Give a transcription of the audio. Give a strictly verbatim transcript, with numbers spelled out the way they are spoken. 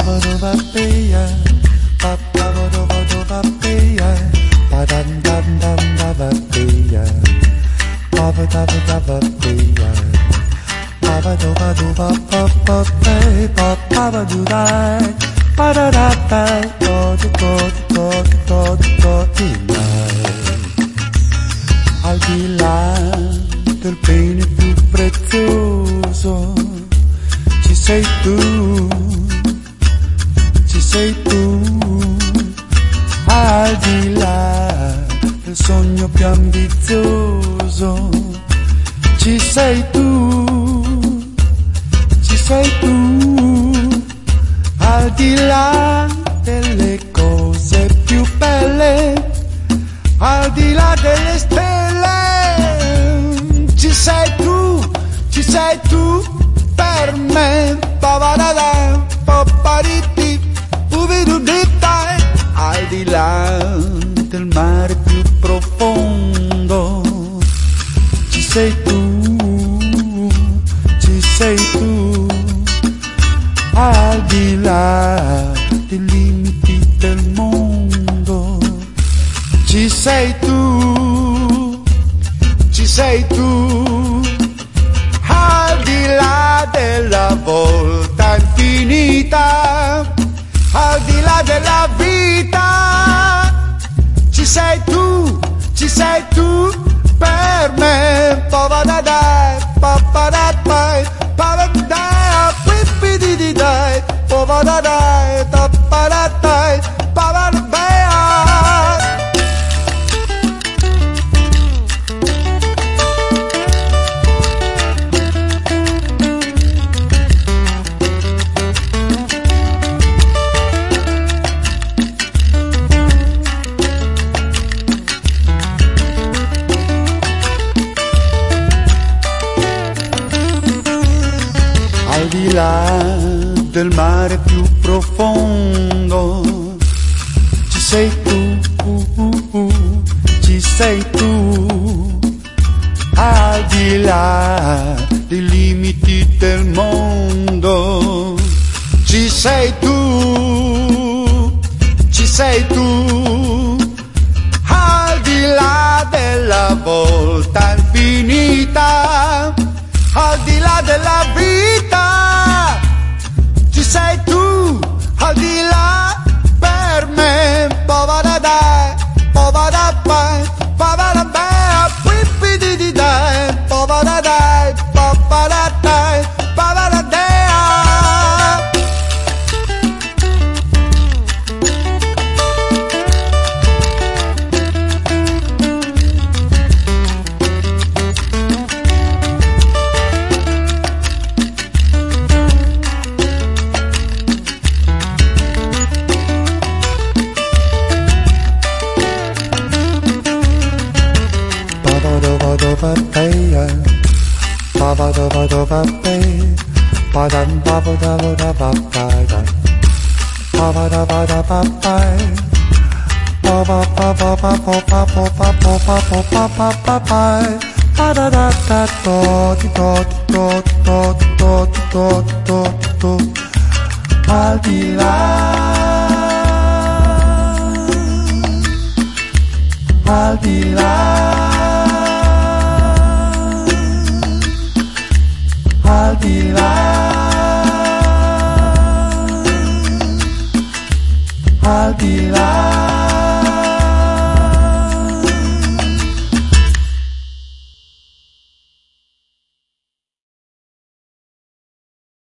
Al di là del bene più prezioso ci sei tu, ci sei tu. Al di là del sogno più ambizioso ci sei tu, ci sei tu. Al di là delle cose più belle, al di là delle stelle, ci sei tu, ci sei tu per me. Pavarada, papariti, uvidudita. Al di là del mare più profondo, ci sei tu, ci sei tu. Al di là dei limiti del mondo, ci sei tu, ci sei tu. Al di là della volta infinita, al di là della vita, ci sei tu, ci sei tu per me. Povadadai, papadadai, papadadai, pipidididai, povadadai, tapadadai, papadadai. Al di là del mare più profondo, ci sei tu, uh, uh, uh, ci sei tu. Al di là dei limiti del mondo, ci sei tu, ci sei tu. Al di là della volta infinita, al di là della vita, ci sei tu, al di là per me. Povadadai, povadadai, povadadai, pipidididai, povadadai, povadadai, povadadai. Al di là, al di là, al di là, al di là.